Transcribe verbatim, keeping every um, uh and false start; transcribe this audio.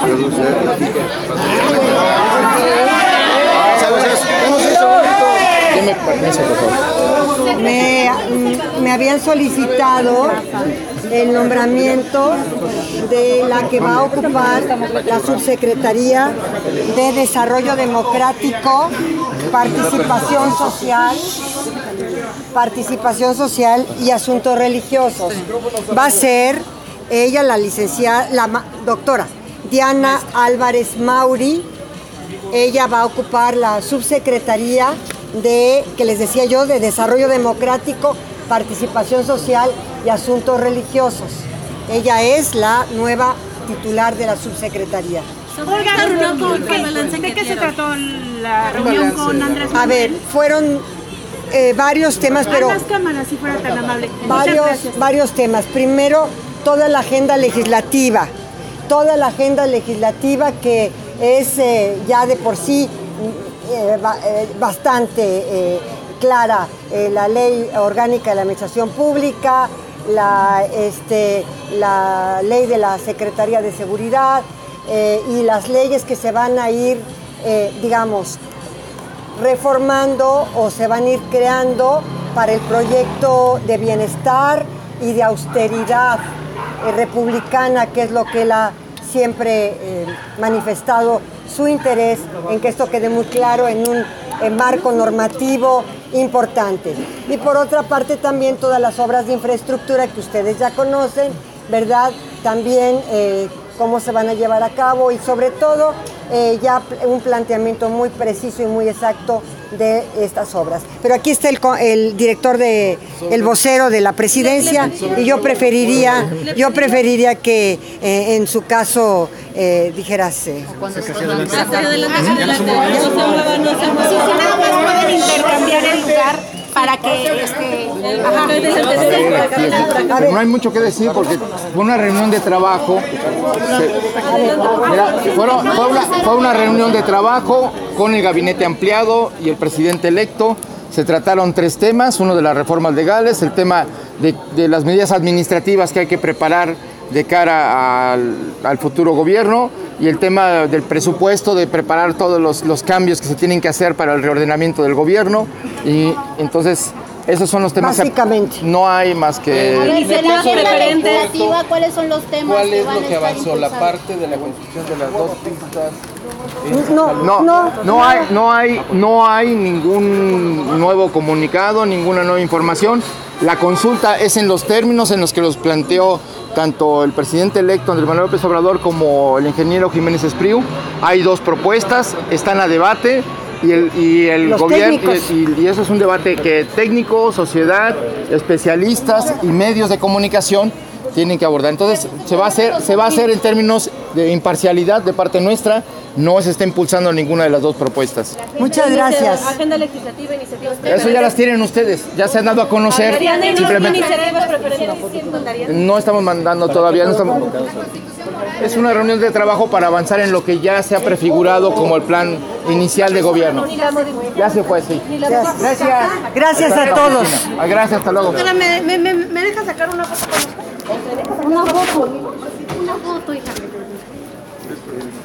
Deme permiso, por favor. Me, me habían solicitado el nombramiento de la que va a ocupar la Subsecretaría de Desarrollo Democrático, Participación Social, Participación Social y Asuntos Religiosos. Va a ser ella la licenciada, la doctora Diana Álvarez Mauri. Ella va a ocupar la Subsecretaría de, que les decía yo, de Desarrollo Democrático, Participación Social y Asuntos Religiosos. Ella es la nueva titular de la subsecretaría. ¿De qué se trató la reunión con Andrés Manuel? A ver, fueron eh, varios temas, pero... A las cámaras, si fuera tan amable. Varios, varios temas. Primero, toda la agenda legislativa. Toda la agenda legislativa que es eh, ya de por sí eh, eh, bastante eh, clara. Eh, la Ley Orgánica de la Administración Pública, la, este, la Ley de la Secretaría de Seguridad eh, y las leyes que se van a ir, eh, digamos, reformando o se van a ir creando para el proyecto de bienestar y de austeridad eh, republicana, que es lo que él ha siempre eh, manifestado su interés en que esto quede muy claro en un en marco normativo importante. Y por otra parte también todas las obras de infraestructura que ustedes ya conocen, ¿verdad? También eh, cómo se van a llevar a cabo y sobre todo eh, ya un planteamiento muy preciso y muy exacto de estas obras. Pero aquí está el, el director de el vocero de la presidencia y yo preferiría yo preferiría que eh, en su caso eh, dijeras eh, pueden intercambiar el lugar para que este ajá. No hay mucho que decir porque fue una reunión de trabajo. Se, mira, fueron, fue, una, fue una reunión de trabajo con el gabinete ampliado y el presidente electo. Se trataron tres temas, uno de las reformas legales, el tema de, de las medidas administrativas que hay que preparar de cara al, al futuro gobierno y el tema del presupuesto, de preparar todos los, los cambios que se tienen que hacer para el reordenamiento del gobierno. Y entonces esos son los temas. Básicamente. No hay más que... ¿Cuáles son los temas? ¿Cuál es lo que avanzó? ¿La parte de la construcción de las dos pistas? No, no, no, no hay, no hay, no hay ningún nuevo comunicado, ninguna nueva información. La consulta es en los términos en los que los planteó tanto el presidente electo Andrés Manuel López Obrador como el ingeniero Jiménez Espriu. Hay dos propuestas, están a debate y el, y el gobierno y, y eso es un debate que técnicos, sociedad, especialistas y medios de comunicación tienen que abordar. Entonces se va a hacer, se va a hacer en términos de imparcialidad de parte nuestra. No se está impulsando ninguna de las dos propuestas. Muchas gracias. Agenda legislativa, iniciativas. Eso ya las tienen ustedes, ya se han dado a conocer. Simplemente iniciativas preferentes? no estamos mandando todavía. No estamos... Es una reunión de trabajo para avanzar en lo que ya se ha prefigurado como el plan inicial de gobierno. Ya se fue, sí. Gracias. Gracias a todos. Gracias, hasta luego. ¿Me, me, me, me deja sacar una foto con usted? Una foto. Una foto, hija.